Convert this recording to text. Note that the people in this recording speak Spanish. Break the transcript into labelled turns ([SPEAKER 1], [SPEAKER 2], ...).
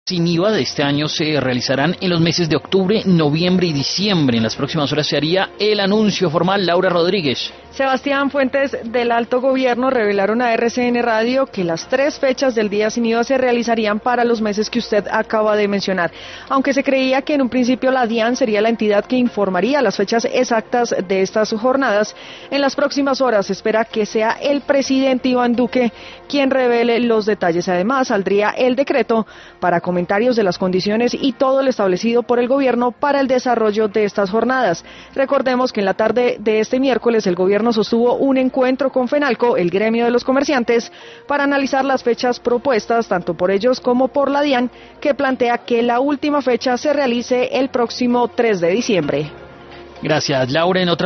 [SPEAKER 1] Sin IVA de este año se realizarán en los meses de octubre, noviembre y diciembre. En las próximas horas se haría el anuncio formal. Laura Rodríguez.
[SPEAKER 2] Sebastián, fuentes del alto gobierno revelaron a RCN Radio que las 3 fechas del día sin IVA se realizarían para los meses que usted acaba de mencionar. Aunque se creía que en un principio la DIAN sería la entidad que informaría las fechas exactas de estas jornadas, en las próximas horas se espera que sea el presidente Iván Duque quien revele los detalles. Además, saldría el decreto para comentarios de las condiciones y todo lo establecido por el gobierno para el desarrollo de estas jornadas. Recordemos que en la tarde de este miércoles el gobierno sostuvo un encuentro con FENALCO, el gremio de los comerciantes, para analizar las fechas propuestas tanto por ellos como por la DIAN, que plantea que la última fecha se realice el próximo 3 de diciembre.
[SPEAKER 1] Gracias, Laura. En otra